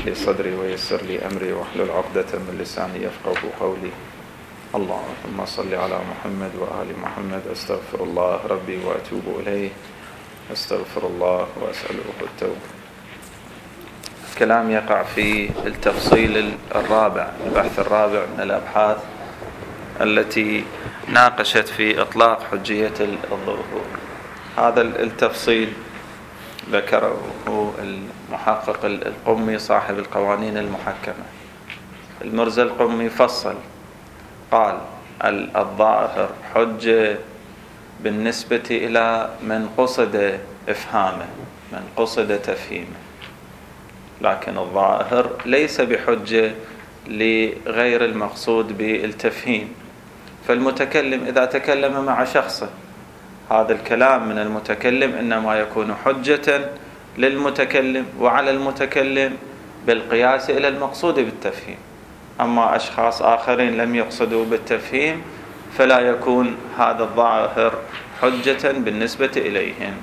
لي صدري ويسر لي أمري واحلل عقدة من لساني يفقهوا قولي. اللهم صل على محمد وآل محمد. أستغفر الله ربي وأتوب إليه. أستغفر الله وأسأله التوبة. الكلام يقع في التفصيل الرابع، البحث الرابع من الأبحاث التي ناقشت في إطلاق حجية الظهور. هذا التفصيل ذكره المحقق القمي صاحب القوانين المحكمة. المرزا القمي فصل، قال: الظاهر حجة بالنسبة إلى من قصد إفهامه، من قصد تفهيمه، لكن الظاهر ليس بحجة لغير المقصود بالتفهيم. فالمتكلم إذا تكلم مع شخصه، هذا الكلام من المتكلم إنما يكون حجة للمتكلم وعلى المتكلم بالقياس إلى المقصود بالتفهيم. أما أشخاص آخرين لم يقصدوا بالتفهيم فلا يكون هذا الظاهر حجة بالنسبة إليهم.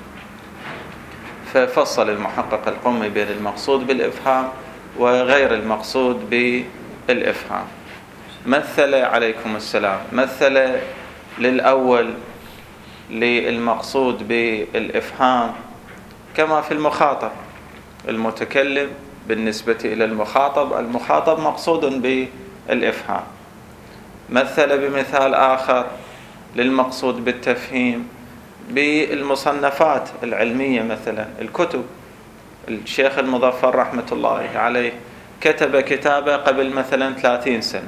ففصل المحقق القمي بين المقصود بالإفهام وغير المقصود بالإفهام. مثل عليكم السلام، مثل للأول للمقصود بالإفهام كما في المخاطب. المتكلم بالنسبة إلى المخاطب مقصود بالإفهام. مثل بمثال آخر للمقصود بالتفهيم بالمصنفات العلمية، مثلا الكتب. الشيخ المظفر رحمة الله عليه كتب كتابة قبل مثلا 30 سنة،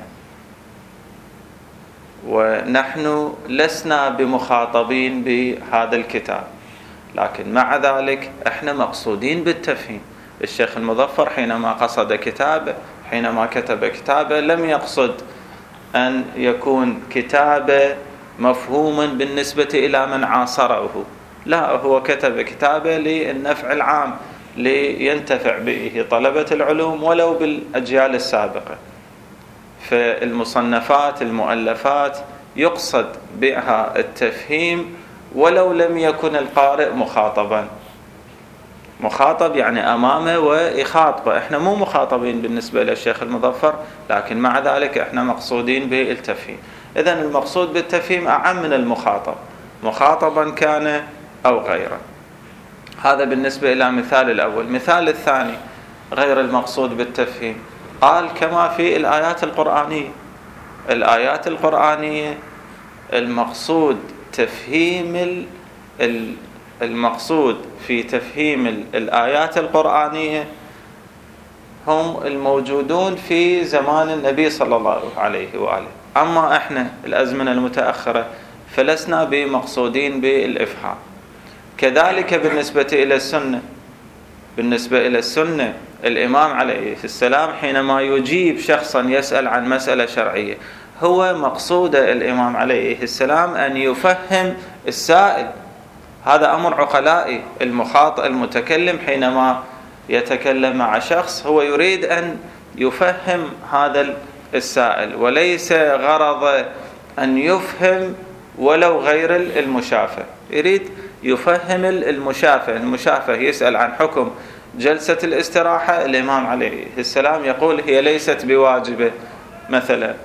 ونحن لسنا بمخاطبين بهذا الكتاب، لكن مع ذلك احنا مقصودين بالتفهيم. الشيخ المظفر حينما كتب كتابه لم يقصد أن يكون كتابه مفهوما بالنسبة إلى من عاصره، لا، هو كتب كتابه للنفع العام، لينتفع به طلبة العلوم ولو بالأجيال السابقة. فالمصنفات المؤلفات يقصد بها التفهيم ولو لم يكن القارئ مخاطب يعني أمامه ويخاطبه. احنا مو مخاطبين بالنسبة للشيخ المظفر، لكن مع ذلك احنا مقصودين بالتفهيم. إذن المقصود بالتفهيم أعم من المخاطب، مخاطبا كان أو غيره. هذا بالنسبة إلى مثال الأول. مثال الثاني غير المقصود بالتفهيم، قال كما في الآيات القرآنية. الآيات القرآنية المقصود تفهيم المقصود في تفهيم الآيات القرآنية هم الموجودون في زمان النبي صلى الله عليه وآله. أما إحنا الأزمنة المتأخرة فلسنا بمقصودين بالإفهام. كذلك بالنسبة إلى السنة الإمام عليه السلام حينما يجيب شخصا يسأل عن مسألة شرعية، هو مقصود الإمام عليه السلام أن يفهم السائل. هذا أمر عقلائي. المتكلم حينما يتكلم مع شخص هو يريد أن يفهم هذا السائل، وليس غرض أن يفهم ولو غير المشافه، يريد يفهم المشافه يسأل عن حكم جلسة الاستراحة، الإمام عليه السلام يقول هي ليست بواجبة مثلا.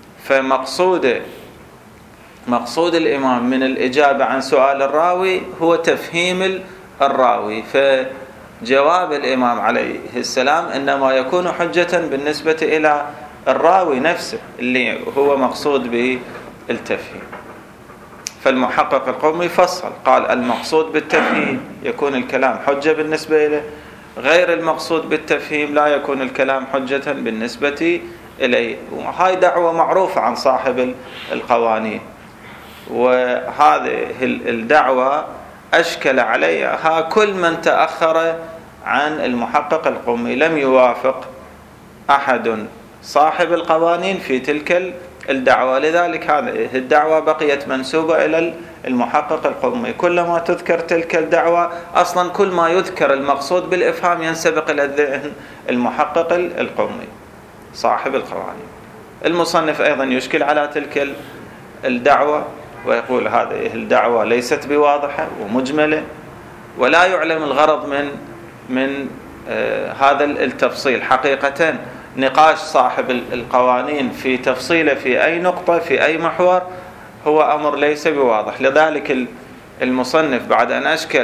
مقصود الإمام من الإجابة عن سؤال الراوي هو تفهيم الراوي. فجواب الإمام عليه السلام إنما يكون حجة بالنسبة إلى الراوي نفسه اللي هو مقصود بالتفهيم. فالمحقق القومي فصل، قال المقصود بالتفهيم يكون الكلام حجة بالنسبة إليه، غير المقصود بالتفهيم لا يكون الكلام حجة بالنسبة إليه. وهاي دعوة معروفة عن صاحب القوانين، وهذه الدعوة أشكل عليها كل من تأخر عن المحقق القومي. لم يوافق أحد صاحب القوانين في تلك الدعوة، لذلك هذه الدعوة بقيت منسوبة إلى المحقق القومي. كلما تذكر تلك الدعوة أصلا كل ما يذكر المقصود بالإفهام ينسبق إلى الذهن المحقق القومي صاحب القوانين. المصنف أيضا يشكل على تلك الدعوة ويقول هذه الدعوة ليست بواضحة ومجملة، ولا يعلم الغرض من هذا التفصيل. حقيقة نقاش صاحب القوانين في تفصيله في أي نقطة في أي محور هو أمر ليس بواضح. لذلك المصنف بعد أن أشكل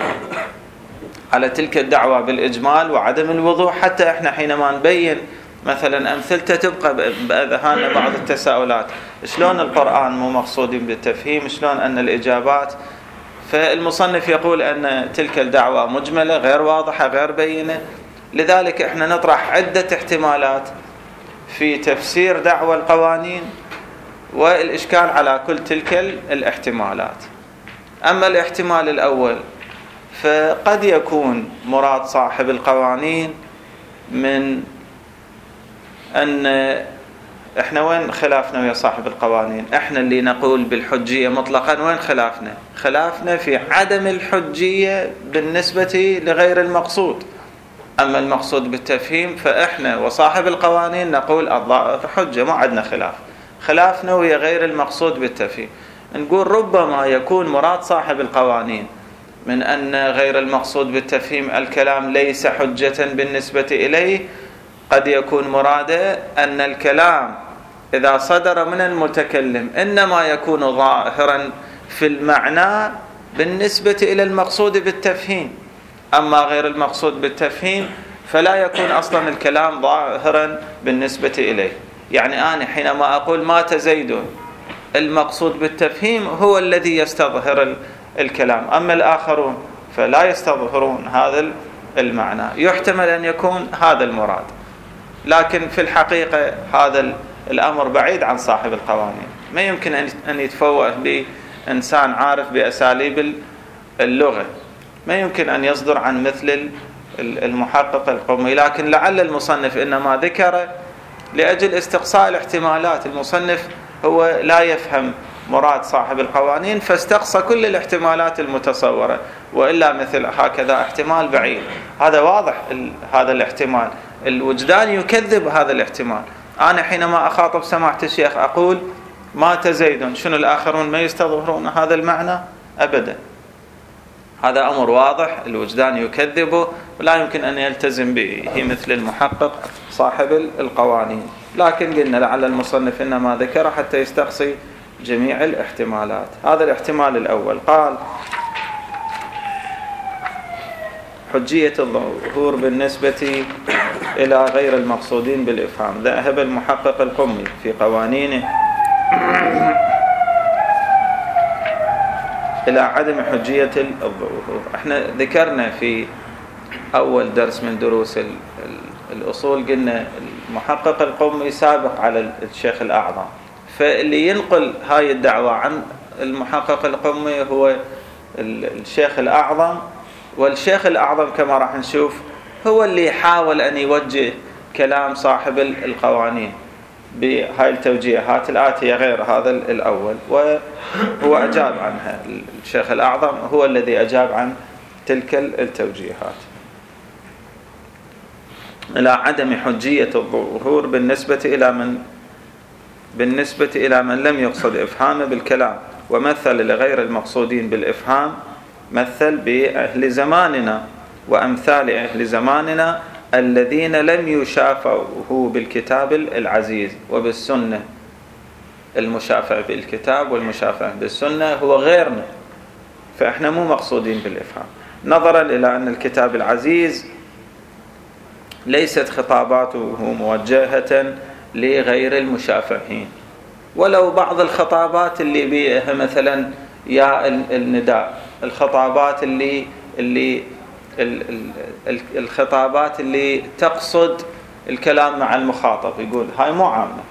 على تلك الدعوة بالإجمال وعدم الوضوح، حتى إحنا حينما نبين مثلا أمثلته تبقى بأذهاننا بعض التساؤلات، شلون القرآن مو مقصود بالتفهيم، شلون أن الإجابات. فالمصنف يقول أن تلك الدعوة مجملة غير واضحة غير بينة. لذلك إحنا نطرح عدة احتمالات في تفسير دعوى القوانين والإشكال على كل تلك الاحتمالات. أما الاحتمال الأول فقد يكون مراد صاحب القوانين من أن إحنا وين خلافنا ويا صاحب القوانين؟ إحنا اللي نقول بالحجية مطلقا وين خلافنا؟ خلافنا في عدم الحجية بالنسبة لغير المقصود. أما المقصود بالتفهيم فإحنا وصاحب القوانين نقول الظاهر حجة، ما عندنا خلاف. خلافنا ويا غير المقصود بالتفهيم. نقول ربما يكون مراد صاحب القوانين من أن غير المقصود بالتفهيم الكلام ليس حجة بالنسبة إليه. قد يكون مراده أن الكلام إذا صدر من المتكلم إنما يكون ظاهرا في المعنى بالنسبة إلى المقصود بالتفهيم، أما غير المقصود بالتفهيم فلا يكون أصلا الكلام ظاهرا بالنسبة إليه. يعني أنا حينما أقول مات زيد المقصود بالتفهيم هو الذي يستظهر الكلام، أما الآخرون فلا يستظهرون هذا المعنى. يحتمل أن يكون هذا المراد، لكن في الحقيقة هذا الأمر بعيد عن صاحب القوانين. ما يمكن أن يتفوه بإنسان عارف بأساليب اللغة، ما يمكن أن يصدر عن مثل المحقق القمي. لكن لعل المصنف إنما ذكر لأجل استقصاء الاحتمالات. المصنف هو لا يفهم مراد صاحب القوانين فاستقصى كل الاحتمالات المتصورة، وإلا مثل هكذا احتمال بعيد. هذا واضح هذا الاحتمال، الوجدان يكذب هذا الاحتمال. أنا حينما أخاطب سماحة الشيخ أقول مات زيد، شنو الآخرون ما يستظهرون هذا المعنى؟ أبدا. هذا أمر واضح الوجدان يكذبه ولا يمكن أن يلتزم به مثل المحقق صاحب القوانين. لكن قلنا لعل المصنف إنما ذكر حتى يستقصي جميع الاحتمالات. هذا الاحتمال الأول. قال حجية الظهور بالنسبة إلى غير المقصودين بالإفهام. ذهب المحقق القمي في قوانينه إلى عدم حجية الظهور. احنا ذكرنا في أول درس من دروس الأصول قلنا المحقق القمي سابق على الشيخ الأعظم، فاللي ينقل هاي الدعوة عن المحقق القمي هو الشيخ الأعظم. والشيخ الأعظم كما راح نشوف هو اللي حاول أن يوجه كلام صاحب القوانين بهاي التوجيهات الآتية غير هذا الأول، وهو أجاب عنها. الشيخ الأعظم هو الذي أجاب عن تلك التوجيهات. إلى عدم حجية الظهور بالنسبة إلى من لم يقصد إفهامه بالكلام، ومثل لغير المقصودين بالإفهام مثل بأهل زماننا وأمثال أهل زماننا الذين لم يشافعوا بالكتاب العزيز وبالسنة. المشافع بالكتاب والمشافع بالسنة هو غيرنا، فإحنا مو مقصودين بالإفهام، نظرا إلى أن الكتاب العزيز ليست خطاباته موجهة لغير المشافعين، ولو بعض الخطابات اللي بيها مثلا يا النداء، الخطابات الخطابات اللي تقصد الكلام مع المخاطب، يقول هاي مو عامة،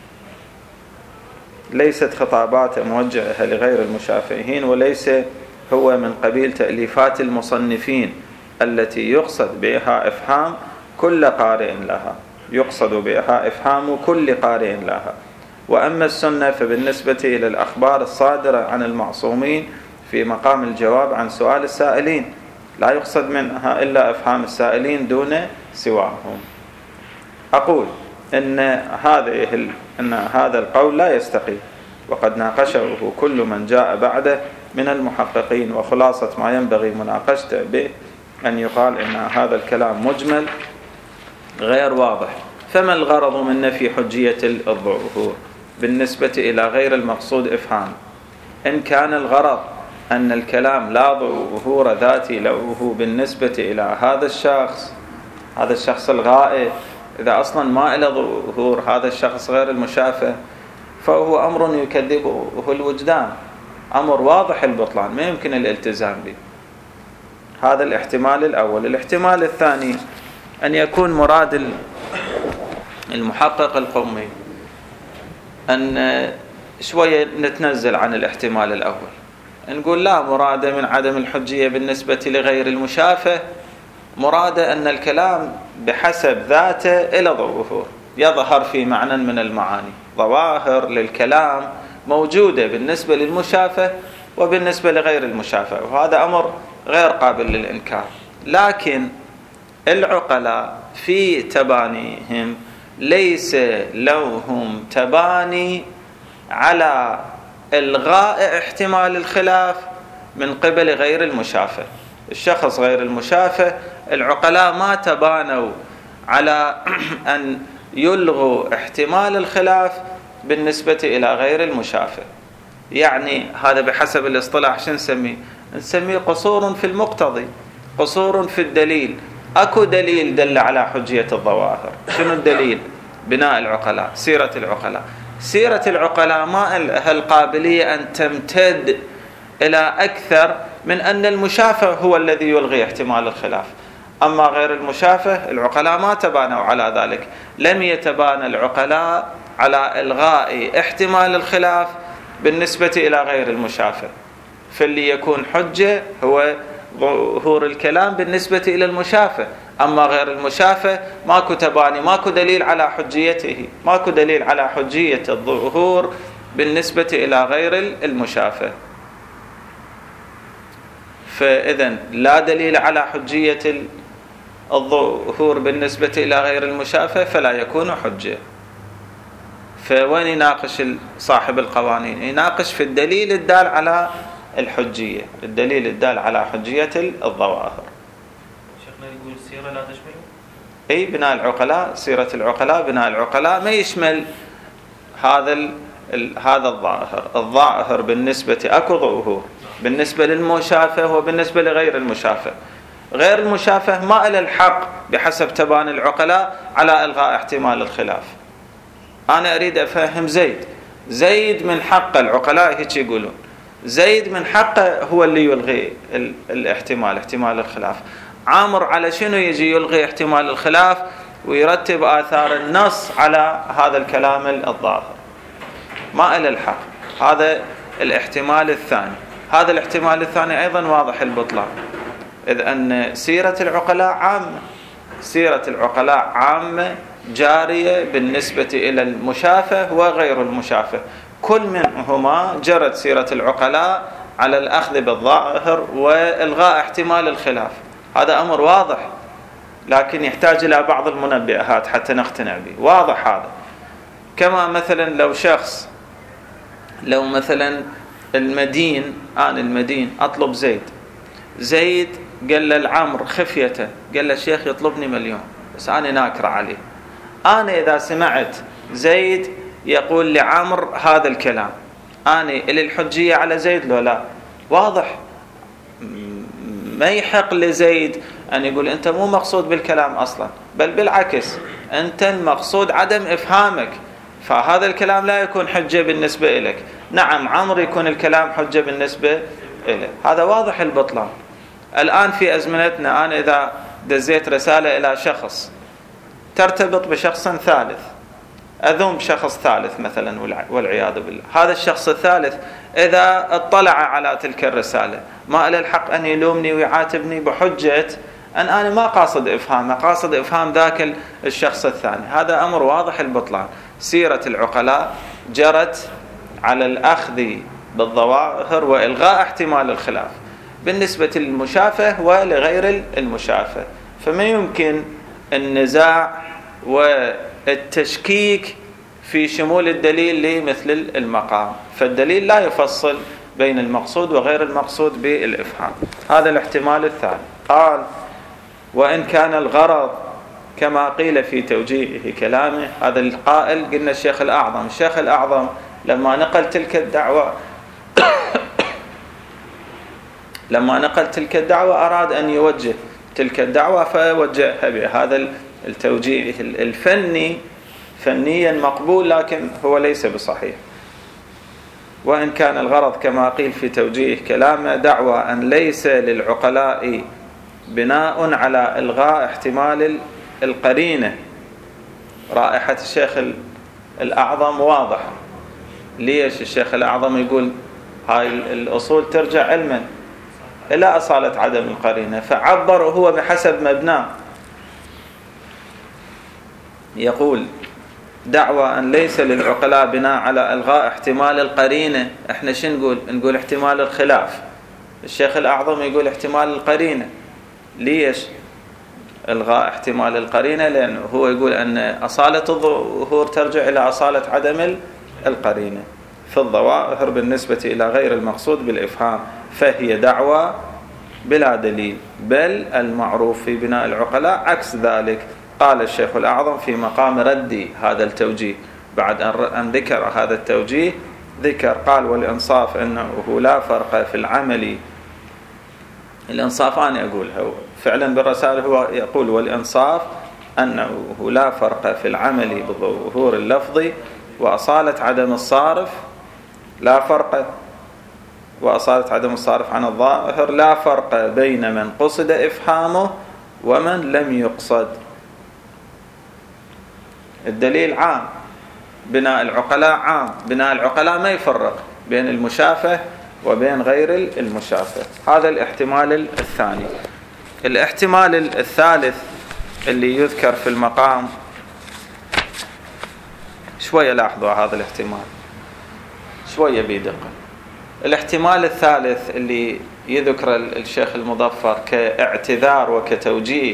ليست خطابات موجهة لغير المشافعين، وليس هو من قبيل تأليفات المصنفين التي يقصد بها إفهام كل قارئ لها، يقصد بها إفهام كل قارئ لها. وأما السنة فبالنسبة إلى الأخبار الصادرة عن المعصومين في مقام الجواب عن سؤال السائلين، لا يقصد منها إلا إفهام السائلين دون سواهم. أقول إن هذا القول لا يستقيم، وقد ناقشه كل من جاء بعده من المحققين، وخلاصة ما ينبغي مناقشته به أن يقال إن هذا الكلام مجمل غير واضح. فما الغرض من نفي حجية الظهور بالنسبة إلى غير المقصود إفهام؟ إن كان الغرض أن الكلام لا ظهور ذاتي له بالنسبة إلى هذا الشخص الغائب، إذا أصلا ما له ظهور هذا الشخص غير المشافه، فهو أمر يكذبه الوجدان، أمر واضح البطلان، ما يمكن الالتزام به. هذا الاحتمال الأول. الاحتمال الثاني أن يكون مراد المحقق القمي أن شوية نتنزل عن الاحتمال الأول، نقول لا مراد من عدم الحجية بالنسبة لغير المشافه، مراد أن الكلام بحسب ذاته إلى ظهور، يظهر في معنى من المعاني، ظواهر للكلام موجودة بالنسبة للمشافه وبالنسبة لغير المشافه، وهذا أمر غير قابل للإنكار. لكن العقلاء في تبانيهم ليس لهم تباني على إلغاء احتمال الخلاف من قبل غير المشافه. الشخص غير المشافه العقلاء ما تبانوا على أن يلغوا احتمال الخلاف بالنسبة إلى غير المشافه. يعني هذا بحسب الاصطلاح شو نسميه قصور في المقتضي، قصور في الدليل. أكو دليل دل على حجية الظواهر. شنو الدليل؟ بناء العقلاء، سيرة العقلاء. سيرة العقلاء ما لها القابلية أن تمتد إلى أكثر من أن المشافه هو الذي يلغي احتمال الخلاف. أما غير المشافه العقلاء ما تبانوا على ذلك، لم يتبانى العقلاء على إلغاء احتمال الخلاف بالنسبة إلى غير المشافه. فاللي يكون حجة هو ظهور الكلام بالنسبة إلى المشافه، أما غير المشافه ماكو تباني، ماكو دليل على حجيته، ماكو دليل على حجية الظهور بالنسبة إلى غير المشافه. فإذن لا دليل على حجية الظهور بالنسبة إلى غير المشافه فلا يكون حجة. فوين يناقش صاحب القوانين؟ يناقش في الدليل الدال على الحجية، الدليل الدال على حجية الظواهر. شيخنا يقول السيرة لا تشمل؟ أي بناء العقلاء، سيرة العقلاء، بناء العقلاء ما يشمل هذا الظاهر بالنسبة أكو ظهور بالنسبة للمشافه وبالنسبة لغير المشافه. غير المشافه ما له الحق بحسب تبان العقلاء على إلغاء احتمال الخلاف. أنا أريد أفهم زيد من حق العقلاء هيك يقولون، زيد من حقه هو اللي يلغي احتمال الخلاف. عامر على شنو يجي يلغي احتمال الخلاف ويرتب آثار النص على هذا الكلام الظاهر؟ ما له الحق. هذا الاحتمال الثاني. هذا الاحتمال الثاني أيضا واضح البطلان، إذ أن سيرة العقلاء عامة، سيرة العقلاء عامة جارية بالنسبة إلى المشافه وغير المشافه، كل منهما جرت سيرة العقلاء على الأخذ بالظاهر وإلغاء احتمال الخلاف. هذا أمر واضح، لكن يحتاج إلى بعض المنبهات حتى نقتنع به. واضح هذا. كما مثلا لو مثلا المدين، أنا المدين أطلب زيد قال له العمر خفيته، قال له الشيخ يطلبني 1,000,000 بس أنا ناكر عليه. أنا إذا سمعت زيد يقول لعمر هذا الكلام، أنا إلي الحجية على زيد لو لا؟ واضح. ما يحق لزيد أن يقول أنت مو مقصود بالكلام أصلا، بل بالعكس أنت المقصود عدم إفهامك، فهذا الكلام لا يكون حجة بالنسبة إليك. نعم عمر يكون الكلام حجة بالنسبة إليه. هذا واضح البطلان. الآن في أزمنتنا أنا إذا دزيت رسالة إلى شخص ترتبط بشخص ثالث، أذم شخص ثالث مثلا والعياذ بالله، هذا الشخص الثالث إذا اطلع على تلك الرسالة ما له الحق أن يلومني ويعاتبني بحجة أن أنا ما قاصد إفهامه، قاصد إفهام ذاك الشخص الثاني. هذا أمر واضح البطلان. سيرة العقلاء جرت على الأخذ بالظواهر وإلغاء احتمال الخلاف بالنسبة للمشافه ولغير المشافه، فما يمكن النزاع والتشكيك في شمول الدليل لمثل المقام. فالدليل لا يفصل بين المقصود وغير المقصود بالإفهام. هذا الاحتمال الثاني. قال وإن كان الغرض كما قيل في توجيه كلامه. هذا القائل قلنا الشيخ الأعظم لما نقل تلك الدعوة أراد أن يوجه تلك الدعوة فوجهها بهذا التوجيه الفني، فنيا مقبول، لكن هو ليس بصحيح. وإن كان الغرض كما قيل في توجيه كلامه دعوى أن ليس للعقلاء بناء على إلغاء احتمال القرينة. رائحة الشيخ الأعظم واضحة. ليش الشيخ الأعظم يقول هاي الأصول ترجع علما إلى أصالة عدم القرينة، فعبر هو بحسب مبناه. يقول دعوى أن ليس للعقلاء بناء على إلغاء احتمال القرينة. احنا شو نقول احتمال الخلاف. الشيخ الأعظم يقول احتمال القرينة. ليش إلغاء احتمال القرينة؟ لأنه هو يقول أن أصالة الظهور ترجع إلى أصالة عدم القرينة في الظواهر بالنسبة إلى غير المقصود بالإفهام، فهي دعوى بلا دليل، بل المعروف في بناء العقلاء عكس ذلك. قال الشيخ الأعظم في مقام رد هذا التوجيه بعد أن ذكر هذا التوجيه قال والإنصاف أنه لا فرق في العمل. الإنصاف أنا أقولها فعلا بالرسائل، هو يقول والإنصاف أنه لا فرق في العمل بظهور اللفظ وأصالة عدم الصارف، لا فرق وأصالة عدم الصارف عن الظاهر، لا فرق بين من قصد إفهامه ومن لم يقصد. الدليل عام، بناء العقلاء عام، بناء العقلاء ما يفرق بين المشافه وبين غير المشافه. هذا الاحتمال الثاني. الاحتمال الثالث اللي يذكر في المقام، شوية لاحظوا هذا الاحتمال شوية بدقة. الاحتمال الثالث اللي يذكر الشيخ المظفر كاعتذار وكتوجيه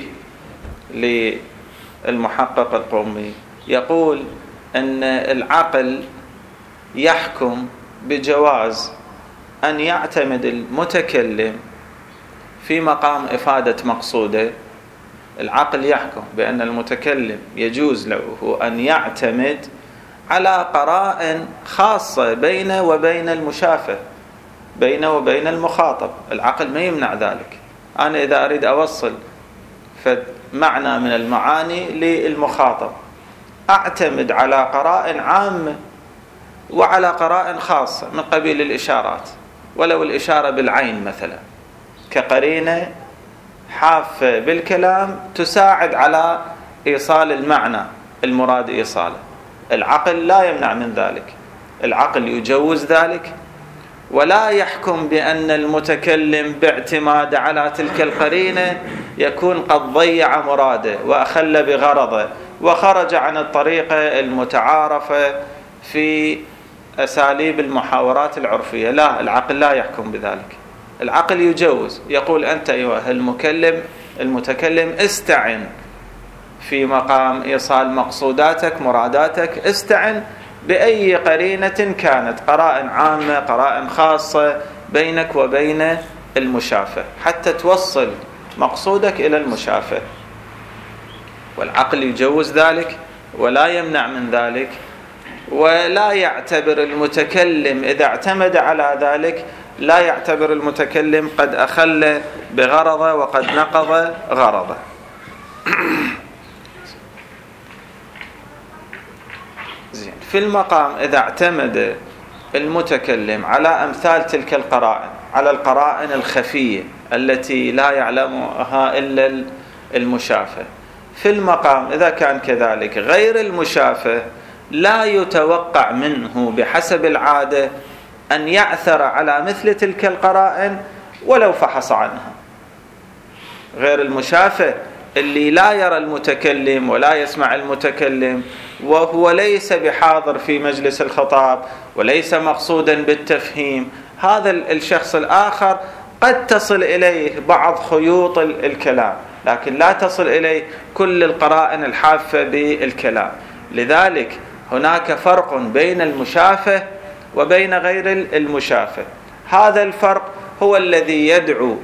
للمحقق القومي، يقول أن العقل يحكم بجواز أن يعتمد المتكلم في مقام إفادة مقصوده. العقل يحكم بأن المتكلم يجوز له أن يعتمد على قرائن خاصة بينه وبين المشافه، بينه وبين المخاطب. العقل ما يمنع ذلك. أنا إذا أريد أوصل معنى من المعاني للمخاطب أعتمد على قرائن عامة وعلى قرائن خاصة من قبيل الإشارات، ولو الإشارة بالعين مثلا كقرينة حافة بالكلام تساعد على إيصال المعنى المراد إيصاله. العقل لا يمنع من ذلك، العقل يجوز ذلك، ولا يحكم بأن المتكلم باعتماد على تلك القرينة يكون قد ضيع مراده وأخل بغرضه وخرج عن الطريقة المتعارفة في أساليب المحاورات العرفية. لا، العقل لا يحكم بذلك. العقل يجوز، يقول أنت أيها المتكلم استعن في مقام إيصال مقصوداتك مراداتك، استعن بأي قرينة كانت، قرائن عامة قرائن خاصة بينك وبين المشافه حتى توصل مقصودك إلى المشافه. والعقل يجوز ذلك ولا يمنع من ذلك، ولا يعتبر المتكلم إذا اعتمد على ذلك، لا يعتبر المتكلم قد أخل بغرضه وقد نقض غرضه. زين. في المقام إذا اعتمد المتكلم على أمثال تلك القرائن، على القرائن الخفية التي لا يعلمها إلا المشافه، في المقام إذا كان كذلك غير المشافه لا يتوقع منه بحسب العادة أن يعثر على مثل تلك القرائن ولو فحص عنها. غير المشافه اللي لا يرى المتكلم ولا يسمع المتكلم، وهو ليس بحاضر في مجلس الخطاب وليس مقصودا بالتفهيم، هذا الشخص الآخر قد تصل إليه بعض خيوط الكلام، لكن لا تصل إليه كل القرائن الحافة بالكلام. لذلك هناك فرق بين المشافه وبين غير المشافه. هذا الفرق هو الذي يدعو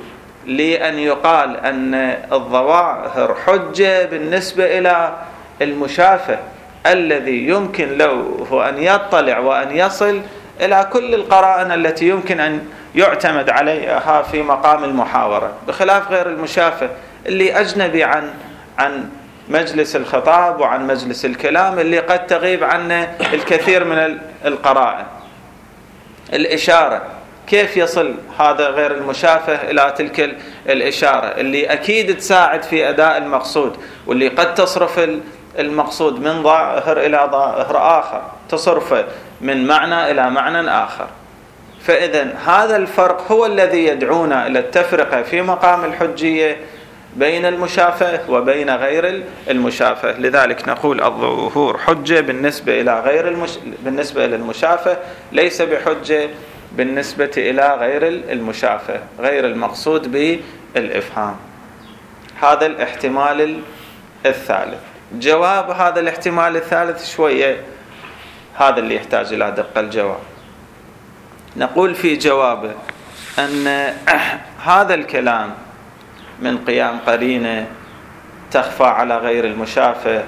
لأن يقال أن الظواهر حجة بالنسبة إلى المشافه الذي يمكن له أن يطلع وأن يصل إلى كل القرائن التي يمكن أن يعتمد عليها في مقام المحاورة، بخلاف غير المشافه اللي أجنبي عن مجلس الخطاب وعن مجلس الكلام، اللي قد تغيب عنه الكثير من القرائن. الإشارة كيف يصل هذا غير المشافه إلى تلك الإشارة اللي أكيد تساعد في أداء المقصود، واللي قد تصرف المقصود من ظاهر إلى ظاهر آخر، تصرفه من معنى إلى معنى آخر. فإذا هذا الفرق هو الذي يدعونا إلى التفرقة في مقام الحجية بين المشافه وبين غير المشافه. لذلك نقول الظهور حجة بالنسبة إلى بالنسبة إلى المشافه، ليس بحجة بالنسبة إلى غير المشافه، غير المقصود بالإفهام. هذا الاحتمال الثالث. جواب هذا الاحتمال الثالث شوية هذا اللي يحتاج إلى دقة الجواب. نقول في جوابه أن هذا الكلام من قيام قرينة تخفى على غير المشافه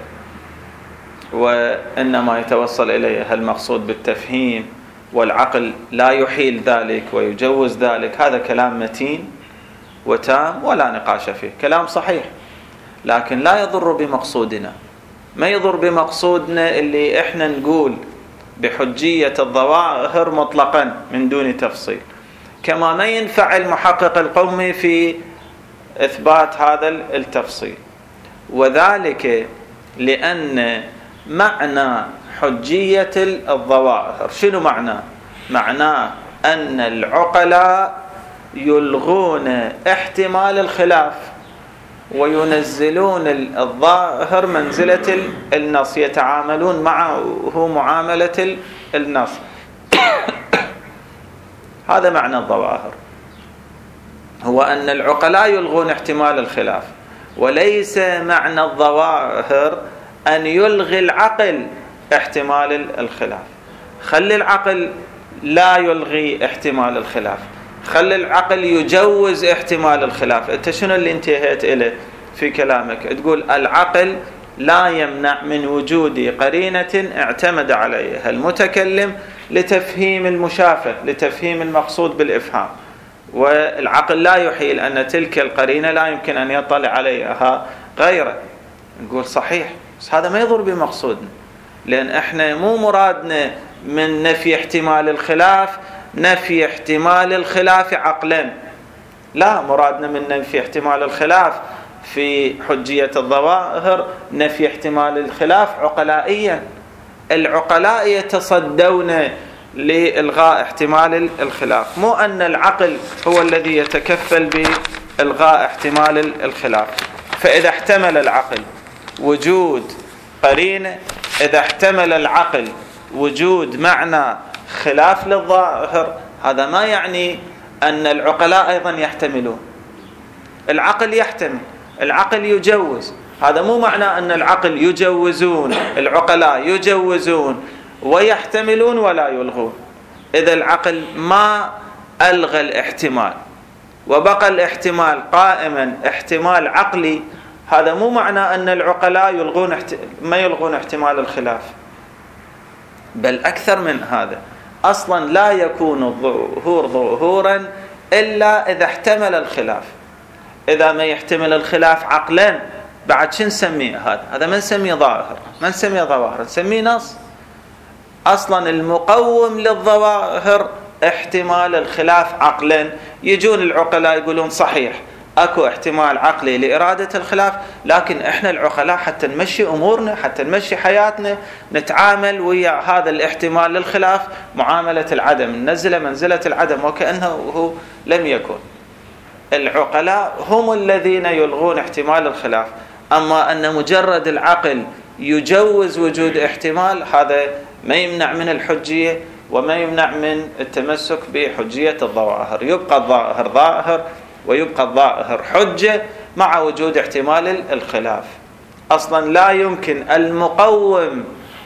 وإنما يتوصل إليها المقصود بالتفهيم، والعقل لا يحيل ذلك ويجوز ذلك، هذا كلام متين وتام ولا نقاش فيه، كلام صحيح، لكن لا يضر بمقصودنا. ما يضر بمقصودنا اللي احنا نقول بحجية الظواهر مطلقا من دون تفصيل، كما ما ينفع المحقق القومي في إثبات هذا التفصيل. وذلك لأن معنى حجية الظواهر شنو معناه أن العقلاء يلغون احتمال الخلاف وينزلون الظاهر منزلة النص، يتعاملون معه معاملة النص. هذا معنى الظواهر، هو أن العقلاء يلغون احتمال الخلاف، وليس معنى الظواهر أن يلغي العقل احتمال الخلاف. خلي العقل لا يلغي احتمال الخلاف، خلي العقل يجوز احتمال الخلاف. انت شنو اللي انتهيت إليه في كلامك؟ تقول العقل لا يمنع من وجود قرينة اعتمد عليها المتكلم لتفهيم المشافه، لتفهيم المقصود بالإفهام، والعقل لا يحيل أن تلك القرينة لا يمكن أن يطلع عليها غيره. نقول صحيح، بس هذا ما يضر بمقصودنا، لأن احنا مو مرادنا من نفي احتمال الخلاف نفي احتمال الخلاف عقلا، لا، مرادنا من نفي احتمال الخلاف في حجية الظواهر نفي احتمال الخلاف عقلائيا. العقلاء يتصدون لإلغاء احتمال الخلاف، مو أن العقل هو الذي يتكفل بإلغاء احتمال الخلاف. فإذا احتمل العقل وجود قرينة، إذا احتمل العقل وجود معنى خلاف للظاهر، هذا ما يعني أن العقلاء أيضا يحتملون. العقل يحتمل، العقل يجوز، هذا مو معنى أن العقل يجوزون، العقلاء يجوزون ويحتملون ولا يلغون. إذا العقل ما ألغى الاحتمال وبقى الاحتمال قائما احتمال عقلي، هذا مو معنى أن العقلاء ما يلغون احتمال الخلاف، بل أكثر من هذا. أصلا لا يكون الظهور ظهورا إلا إذا احتمل الخلاف. إذا ما يحتمل الخلاف عقلا بعد شو نسميه؟ هذا ما نسميه ظاهر، ما نسميه ظواهر، نسميه نص. أصلا المقوم للظواهر احتمال الخلاف عقلا. يجون العقلاء يقولون صحيح أكو احتمال عقلي لإرادة الخلاف، لكن إحنا العقلاء حتى نمشي أمورنا، حتى نمشي حياتنا، نتعامل ويا هذا الاحتمال للخلاف معاملة العدم، ننزل منزلة العدم وكأنه هو لم يكن. العقلاء هم الذين يلغون احتمال الخلاف. أما أن مجرد العقل يجوز وجود احتمال، هذا ما يمنع من الحجية وما يمنع من التمسك بحجية الظواهر. يبقى الظاهر ظاهر ويبقى الظاهر حجة مع وجود احتمال الخلاف. أصلا لا يمكن المقوم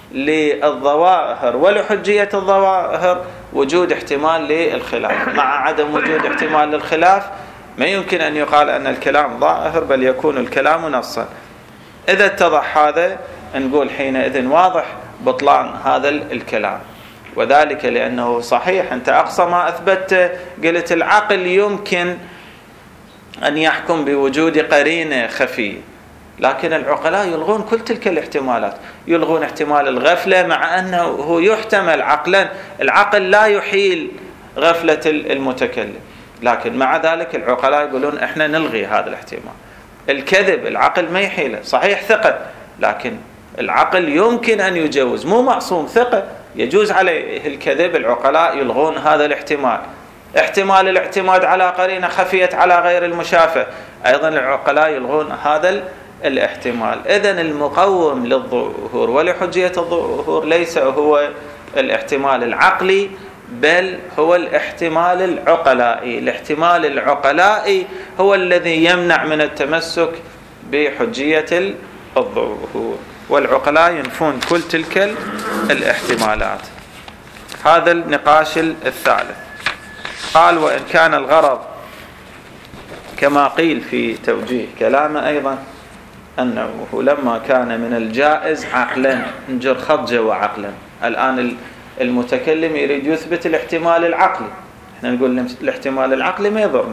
للظواهر ولحجية الظواهر وجود احتمال للخلاف. مع عدم وجود احتمال للخلاف ما يمكن أن يقال أن الكلام ظاهر، بل يكون الكلام نصا. إذا اتضح هذا نقول حينئذ واضح بطلان هذا الكلام، وذلك لأنه صحيح أنت أقصى ما أثبت قلت العقل يمكن أن يحكم بوجود قرينة خفية، لكن العقلاء يلغون كل تلك الاحتمالات، يلغون احتمال الغفلة مع أنه هو يحتمل عقلا، العقل لا يحيل غفلة المتكلم، لكن مع ذلك العقلاء يقولون احنا نلغي هذا الاحتمال. الكذب العقل ما يحيله، صحيح ثقة، لكن العقل يمكن أن يجوز، مو معصوم، ثقة يجوز عليه الكذب، العقلاء يلغون هذا الاحتمال. احتمال الاعتماد على قرينة خفيت على غير المشافة، أيضا العقلاء يلغون هذا الاحتمال. إذن المقوم للظهور ولحجية الظهور ليس هو الاحتمال العقلي، بل هو الاحتمال العقلائي. الاحتمال العقلائي هو الذي يمنع من التمسك بحجية الظهور، والعقلاء ينفون كل تلك الاحتمالات. هذا النقاش الثالث. قال وإن كان الغرض كما قيل في توجيه كلامه أيضا أنه لما كان من الجائز عقلا، نجر خط جوا عقلا، الآن المتكلم يريد يثبت الاحتمال العقلي، احنا نقول الاحتمال العقلي ما يضرنا.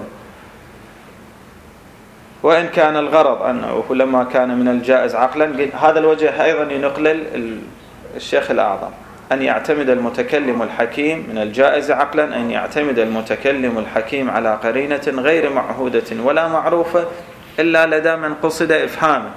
وإن كان الغرض أنه لما كان من الجائز عقلا، هذا الوجه أيضا ينقل الشيخ الأعظم، أن يعتمد المتكلم الحكيم من الجائز عقلا أن يعتمد المتكلم الحكيم على قرينة غير معهودة ولا معروفة إلا لدى من قصد إفهامه،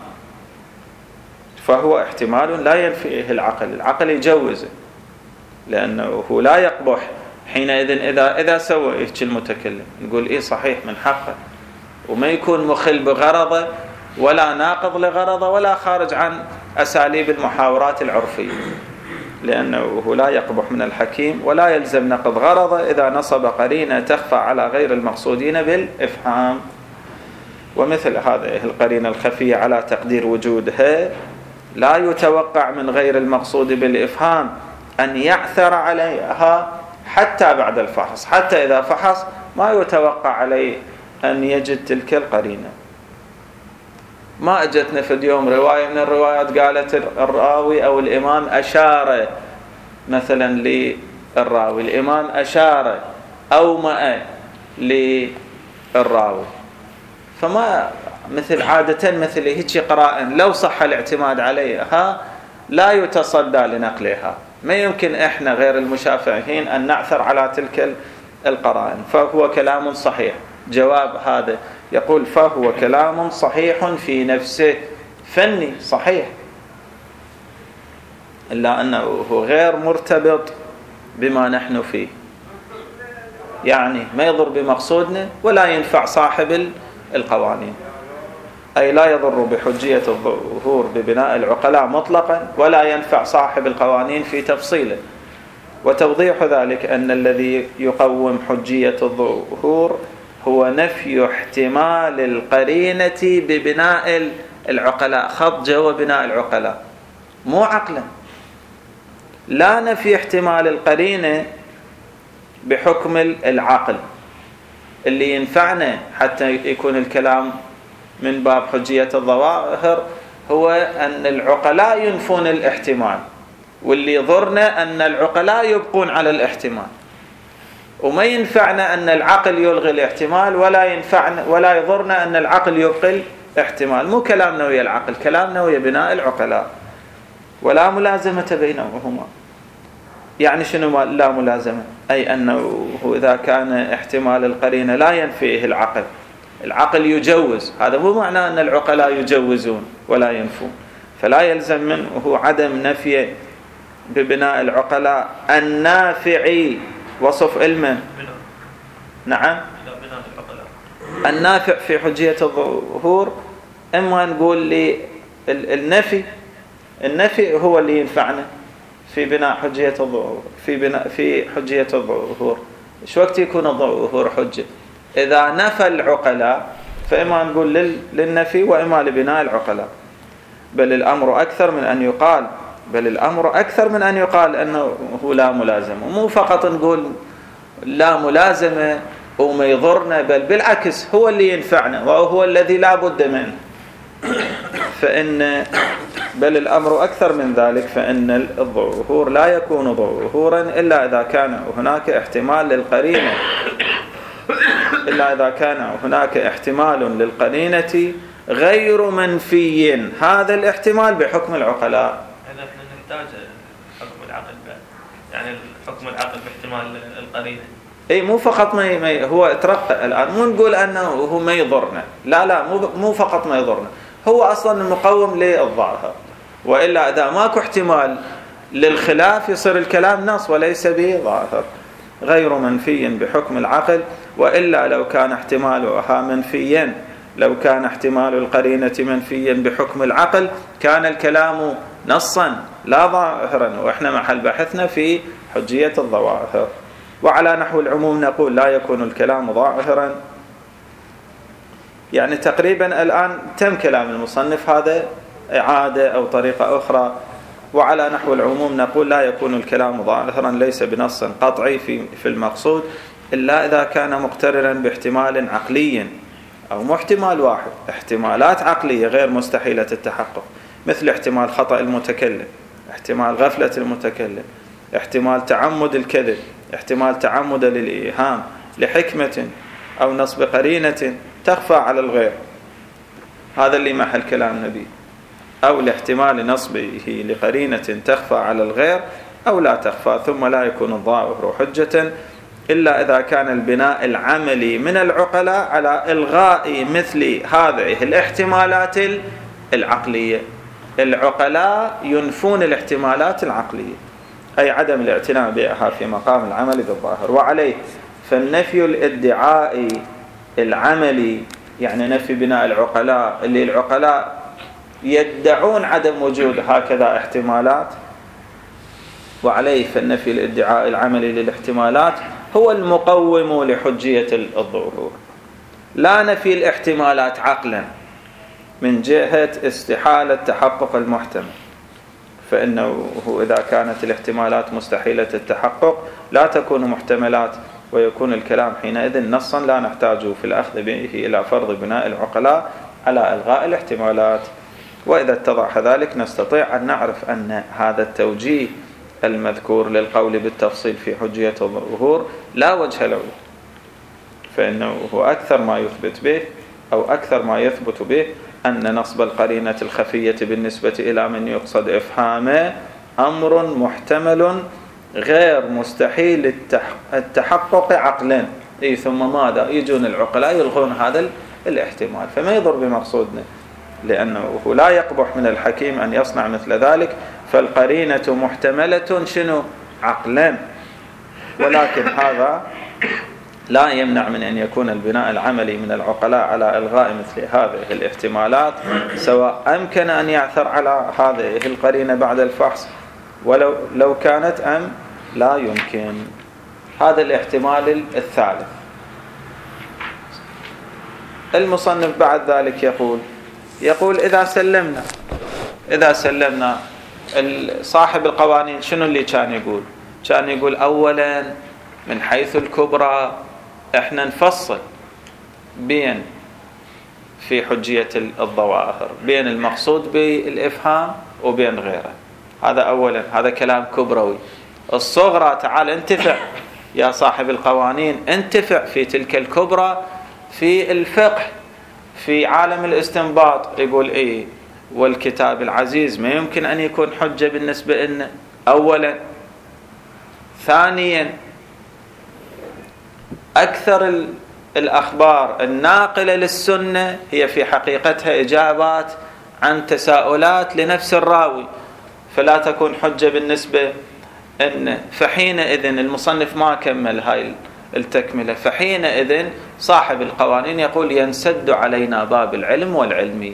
فهو احتمال لا ينفيه العقل يجوزه، لأنه لا يقبح حينئذ إذا سوى إيش المتكلم، نقول إيه صحيح من حقه، وما يكون مخل بغرضه ولا ناقض لغرضه ولا خارج عن أساليب المحاورات العرفية، لأنه لا يقبح من الحكيم ولا يلزم نقض غرضه إذا نصب قرينة تخفى على غير المقصودين بالإفهام. ومثل هذه القرينة الخفية على تقدير وجودها لا يتوقع من غير المقصود بالإفهام أن يعثر عليها حتى بعد الفحص، حتى إذا فحص ما يتوقع عليه أن يجد تلك القرينة. ما أجتنا في اليوم رواية من الروايات قالت الراوي أو الإمام أشار مثلا للراوي، الإمام أشار أومأ للراوي، فما مثل عادة مثل هيك قراءة لو صح الاعتماد عليها لا يتصدى لنقلها، ما يمكن إحنا غير المشافعين أن نعثر على تلك القرائن، فهو كلام صحيح. جواب هذا يقول فهو كلام صحيح في نفسه، فني صحيح، إلا أنه غير مرتبط بما نحن فيه، يعني ما يضر بمقصودنا ولا ينفع صاحب القوانين، أي لا يضر بحجية الظهور ببناء العقلاء مطلقا ولا ينفع صاحب القوانين في تفصيله. وتوضيح ذلك أن الذي يقوم حجية الظهور هو نفي احتمال القرينة ببناء العقلاء، خط جوا بناء العقلاء، مو عقلا، لا نفي احتمال القرينة بحكم العقل اللي ينفعنا حتى يكون الكلام من باب حجية الظواهر، هو أن العقلاء ينفون الاحتمال، واللي يضرنا أن العقلاء يبقون على الاحتمال، وما ينفعنا أن العقل يلغي الاحتمال ولا يضرنا أن العقل يبقي الاحتمال. مو كلامنا ويا العقل، كلامنا ويا بناء العقلاء، ولا ملازمة بينهما. يعني شنو لا ملازمة؟ أي أنه إذا كان احتمال القرينة لا ينفيه العقل يجوز، هذا مو معناه أن العقلاء يجوزون ولا ينفون، فلا يلزم منه عدم نفي ببناء العقلاء النافعي وصف علمه. نعم، النافع في حجية الظهور، إما نقول لي النفي هو اللي ينفعنا في بناء حجية الظهور، في حجية الظهور. شو وقت يكون الظهور حجة؟ إذا نفى العقلاء فإما نقول للنفي وإما لبناء العقلاء، بل الأمر أكثر من أن يقال أنه لا ملازمة، مو فقط نقول لا ملازمة وما يضرنا، بل بالعكس هو اللي ينفعنا وهو الذي لا بد منه. فإن بل الأمر أكثر من ذلك، فإن الظهور لا يكون ظهورا إلا إذا كان هناك احتمال للقرينة، إلا إذا كان هناك احتمال للقرينة غير منفي. هذا الاحتمال بحكم العقلاء. هذا احنا نحتاج حكم العقل بعد، يعني حكم العقل باحتمال القرينة. اي مو فقط ما هو ترقى الآن، مو نقول أنه هو ما يضرنا، لا مو فقط ما يضرنا، هو أصلا المقوم للظاهر. وإلا إذا ماكو احتمال للخلاف يصير الكلام نص وليس بظاهر، غير منفي بحكم العقل. وإلا لو كان احتمالها منفيا، لو كان احتمال القرينة منفيا بحكم العقل كان الكلام نصا لا ظاهرا، وإحنا محل بحثنا في حجية الظواهر. وعلى نحو العموم نقول لا يكون الكلام ظاهرا. يعني تقريبا الآن تم كلام المصنف، هذا إعادة أو طريقة أخرى. وعلى نحو العموم نقول لا يكون الكلام ظاهرا ليس بنص قطعي في المقصود، إلا إذا كان مقترنا باحتمال عقلي أو محتمل واحد، احتمالات عقلية غير مستحيلة التحقق، مثل احتمال خطأ المتكلم، احتمال غفلة المتكلم، احتمال تعمد الكذب، احتمال تعمد للإيهام لحكمة أو نصب قرينة تخفى على الغير، هذا اللي محل كلام النبي، أو لاحتمال نصبه لقرينة تخفى على الغير أو لا تخفى. ثم لا يكون الظاهر حجة إلا إذا كان البناء العملي من العقلاء على إلغاء مثل هذه الاحتمالات العقلية. العقلاء ينفون الاحتمالات العقلية، أي عدم الاعتناء بها في مقام العمل بالظاهر. وعليه فالنفي الادعائي العملي، يعني نفي بناء العقلاء اللي العقلاء يدعون عدم وجود هكذا احتمالات، وعليه فالنفي الادعاء العملي للاحتمالات هو المقوم لحجية الظهور، لا نفي الاحتمالات عقلا من جهة استحالة تحقق المحتمل. فإنه إذا كانت الاحتمالات مستحيلة التحقق لا تكون محتملات، ويكون الكلام حينئذ نصا لا نحتاج في الأخذ به إلى فرض بناء العقلاء على إلغاء الاحتمالات. وإذا اتضح ذلك نستطيع أن نعرف أن هذا التوجيه المذكور للقول بالتفصيل في حجية الظهور لا وجه له، فإنه هو أكثر ما يثبت به أو أكثر ما يثبت به أن نصب القرينة الخفية بالنسبة إلى من يقصد إفهامه أمر محتمل غير مستحيل التحقق عقلا. ثم ماذا؟ يجون العقلاء يلغون هذا الاحتمال، فما يضر بمقصودنا، لأنه لا يقبح من الحكيم أن يصنع مثل ذلك. فالقرينة محتملة شنو؟ عقلا. ولكن هذا لا يمنع من أن يكون البناء العملي من العقلاء على إلغاء مثل هذه الاحتمالات، سواء أمكن أن يعثر على هذه القرينة بعد الفحص ولو كانت أم لا يمكن. هذا الاحتمال الثالث. المصنف بعد ذلك يقول إذا سلمنا صاحب القوانين شنو اللي كان يقول أولا من حيث الكبرى احنا نفصل بين في حجية الظواهر بين المقصود بالإفهام وبين غيره. هذا أولا، هذا كلام كبروي. الصغرى تعال انتفع يا صاحب القوانين، انتفع في تلك الكبرى في الفقه في عالم الاستنباط. يقول والكتاب العزيز ما يمكن أن يكون حجة بالنسبة لنا أولا. ثانيا أكثر الأخبار الناقلة للسنة هي في حقيقتها إجابات عن تساؤلات لنفس الراوي، فلا تكون حجة بالنسبة فحينئذ المصنف ما كمل هاي التكملة. فحينئذ صاحب القوانين يقول ينسد علينا باب العلم والعلمي.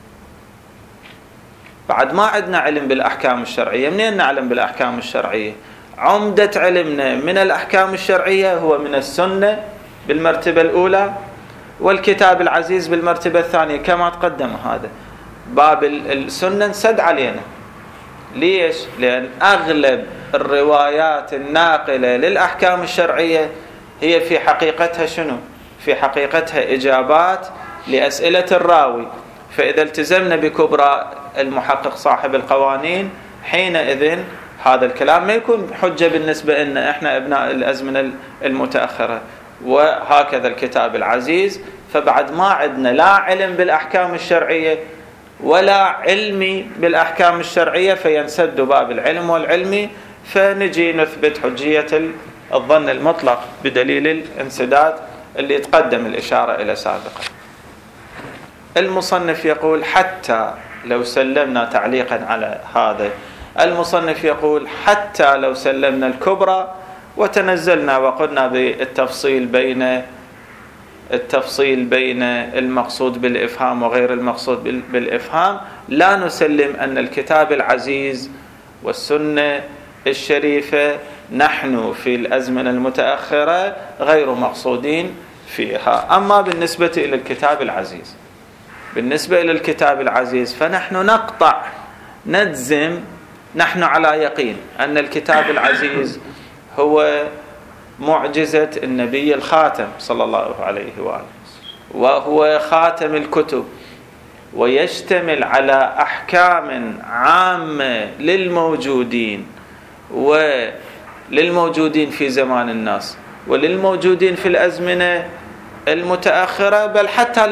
بعد ما عندنا علم بالأحكام الشرعية، منين نعلم بالأحكام الشرعية؟ عمدة علمنا من الأحكام الشرعية هو من السنة بالمرتبة الأولى، والكتاب العزيز بالمرتبة الثانية كما تقدم. هذا باب السنة انسد علينا. ليش؟ لأن أغلب الروايات الناقلة للأحكام الشرعية هي في حقيقتها شنو؟ في حقيقتها إجابات لأسئلة الراوي. فإذا التزمنا بكبرى المحقق صاحب القوانين حينئذ هذا الكلام ما يكون حجة بالنسبة لنا إحنا أبناء الأزمنة المتأخرة. وهكذا الكتاب العزيز، فبعد ما عندنا لا علم بالأحكام الشرعية ولا علمي بالأحكام الشرعية، فينسد باب العلم والعلمي، فنجي نثبت حجية الظن المطلق بدليل الانسداد اللي تقدم الإشارة إلى سابقا. المصنف يقول حتى لو سلمنا تعليقا على هذا، المصنف يقول حتى لو سلمنا الكبرى وتنزلنا وقلنا بالتفصيل بين المقصود بالإفهام وغير المقصود بالإفهام، لا نسلم أن الكتاب العزيز والسنة الشريفة نحن في الأزمنة المتأخرة غير مقصودين فيها. أما بالنسبة إلى الكتاب العزيز، بالنسبة إلى الكتاب العزيز فنحن نقطع نجزم، نحن على يقين أن الكتاب العزيز هو معجزة النبي الخاتم صلى الله عليه وآله، وهو خاتم الكتب، ويشتمل على أحكام عامة للموجودين وللموجودين في زمان الناس وللموجودين في الأزمنة المتأخرة، بل حتى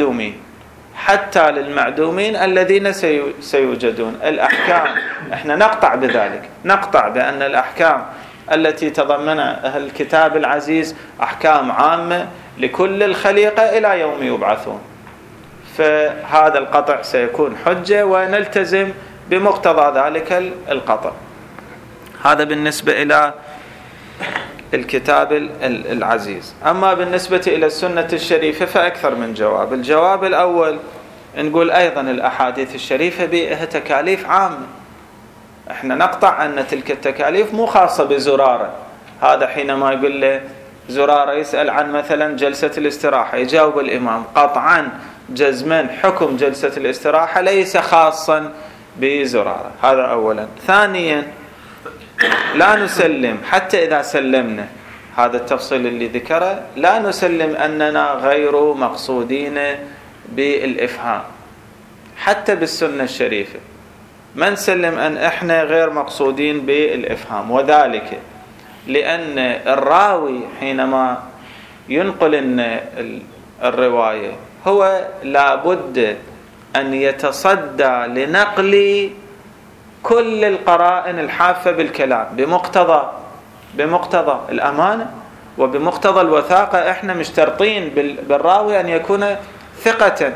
للمعدومين الذين سيوجدون. الأحكام احنا نقطع بذلك، نقطع بأن الأحكام التي تضمنها الكتاب العزيز أحكام عامة لكل الخليقة إلى يوم يبعثون. فهذا القطع سيكون حجة ونلتزم بمقتضى ذلك القطع. هذا بالنسبة إلى الكتاب العزيز. أما بالنسبة إلى السنة الشريفة فأكثر من جواب. الجواب الأول نقول أيضا الأحاديث الشريفة بها تكاليف عامة، احنا نقطع أن تلك التكاليف مو خاصة بزرارة. هذا حينما يقول له زرارة يسأل عن مثلا جلسة الاستراحة، يجاوب الإمام قطعا جزما حكم جلسة الاستراحة ليس خاصا بزرارة. هذا أولا. ثانيا لا نسلم حتى إذا سلمنا هذا التفصيل اللي ذكره، لا نسلم أننا غير مقصودين بالإفهام. حتى بالسنة الشريفة ما نسلم أن إحنا غير مقصودين بالإفهام، وذلك لأن الراوي حينما ينقل الرواية هو لابد أن يتصدى لنقل كل القرائن الحافة بالكلام بمقتضى الأمانة وبمقتضى الوثاقة. إحنا مشترطين بالراوي أن يكون ثقة،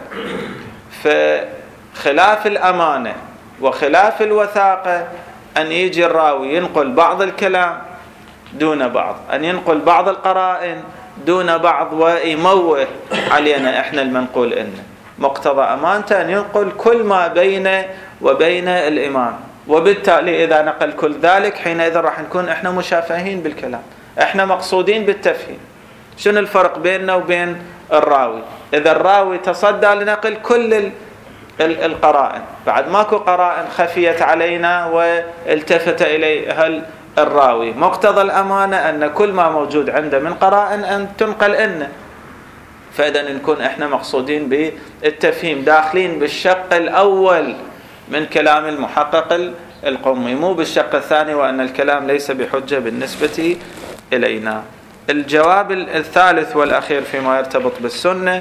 فخلاف الأمانة وخلاف الوثاقة أن يجي الراوي ينقل بعض الكلام دون بعض، أن ينقل بعض القرائن دون بعض، ويموه علينا إحنا المنقول إنه مقتضى أمانته أن ينقل كل ما بينه وبين الإمام. وبالتالي إذا نقل كل ذلك حينئذ راح نكون إحنا مشافهين بالكلام، إحنا مقصودين بالتفهيم. شنو الفرق بيننا وبين الراوي؟ إذا الراوي تصدى لنقل كل القرائن، بعد ماكو قرائن خفيت علينا والتفت إليها الراوي، مقتضى الأمانة أن كل ما موجود عنده من قرائن أن تنقل إنه. فإذا نكون إحنا مقصودين بالتفهيم، داخلين بالشق الأول من كلام المحقق القمي، مو بالشق الثاني وأن الكلام ليس بحجة بالنسبة إلينا. الجواب الثالث والأخير فيما يرتبط بالسنة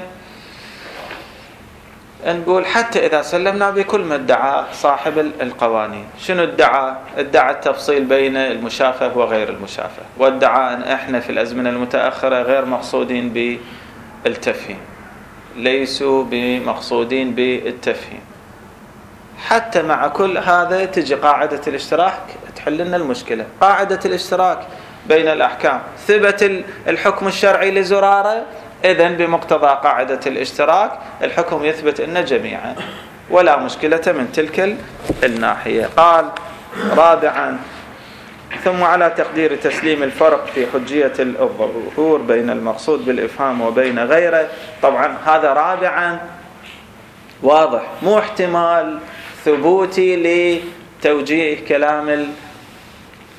نقول حتى إذا سلمنا بكل ما ادعى صاحب القوانين. شنو ادعى؟ ادعى التفصيل بين المشافه وغير المشافه، وادعى أن إحنا في الأزمنة المتأخرة غير مقصودين بالتفهيم، ليسوا بمقصودين بالتفهيم. حتى مع كل هذا تجي قاعدة الاشتراك تحل لنا المشكلة. قاعدة الاشتراك بين الأحكام، ثبت الحكم الشرعي لزرارة، إذن بمقتضى قاعدة الاشتراك الحكم يثبت إن جميعا، ولا مشكلة من تلك الناحية. قال رابعا ثم على تقدير تسليم الفرق في حجية الظهور بين المقصود بالإفهام وبين غيره. طبعا هذا رابعا واضح، مو احتمال ثبوتي لتوجيه كلام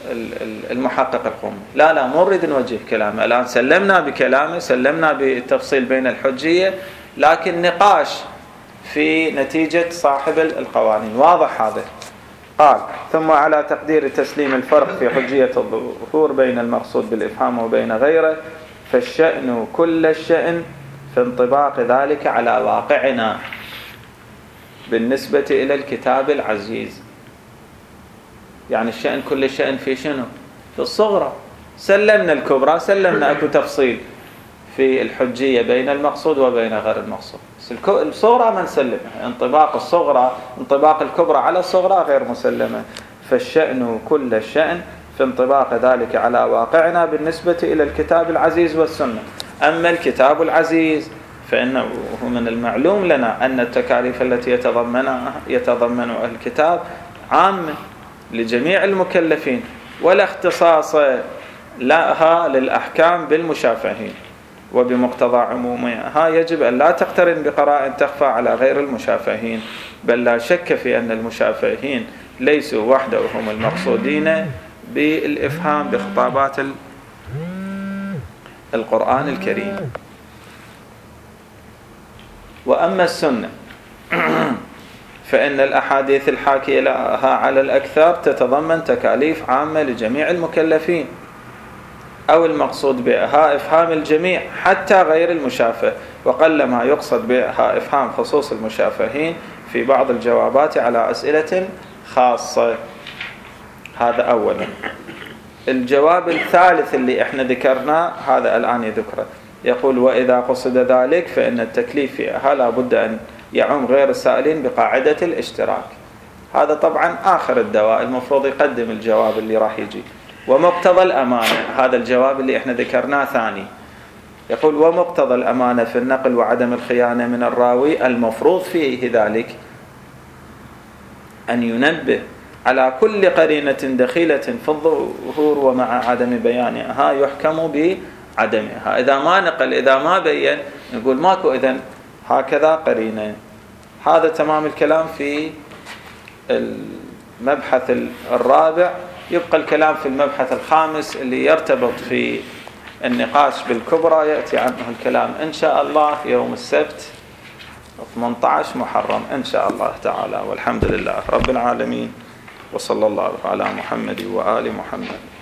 المحقق القومي. لا مو نريد نوجه كلامه الآن، سلمنا بكلامه، سلمنا بالتفصيل بين الحجية، لكن نقاش في نتيجة صاحب القوانين. واضح هذا؟ قال: ثم على تقدير تسليم الفرق في حجية الظهور بين المقصود بالإفهام وبين غيره، فالشأن كل الشأن في انطباق ذلك على واقعنا بالنسبة إلى الكتاب العزيز. يعني الشأن كل الشأن في شنو؟ في الصغرى. سلمنا الكبرى، سلمنا أكو تفصيل في الحجية بين المقصود وبين غير المقصود. الصغرى ما نسلمها، انطباق الصغرى، انطباق الكبرى على الصغرى غير مسلمة. فالشأن كل الشأن في انطباق ذلك على واقعنا بالنسبة إلى الكتاب العزيز والسنة. أما الكتاب العزيز فإنه من المعلوم لنا أن التكاليف التي يتضمنها الكتاب عامة لجميع المكلفين، ولا اختصاص لها للأحكام بالمشافهين، وبمقتضى عمومها يجب أن لا تقترن بقراء تخفى على غير المشافهين، بل لا شك في أن المشافهين ليسوا وحدهم المقصودين بالإفهام بخطابات القرآن الكريم. وأما السنة فإن الأحاديث الحاكية لها على الأكثر تتضمن تكاليف عامة لجميع المكلفين، أو المقصود بها إفهام الجميع حتى غير المشافه، وقلما يقصد بها إفهام خصوص المشافهين في بعض الجوابات على أسئلة خاصة. هذا أولا. الجواب الثالث اللي احنا ذكرناه هذا الآن يذكره، يقول: وإذا قصد ذلك فإن التكليف فيها لا بد أن يعم غير السائلين بقاعدة الاشتراك. هذا طبعا آخر الدواء، المفروض يقدم الجواب اللي راح يجي. ومقتضى الأمانة، هذا الجواب اللي احنا ذكرناه ثاني، يقول: ومقتضى الأمانة في النقل وعدم الخيانة من الراوي المفروض فيه ذلك أن ينبه على كل قرينة دخيلة في الظهور، ومع عدم بيانها يحكم بعدمها. إذا ما نقل، إذا ما بين، نقول ماكو إذن هكذا قرينة. هذا تمام الكلام في المبحث الرابع. يبقى الكلام في المبحث الخامس اللي يرتبط في النقاش بالكبرى، يأتي عنه الكلام إن شاء الله يوم السبت 18 محرم إن شاء الله تعالى. والحمد لله رب العالمين، وصلى الله على محمد وآل محمد.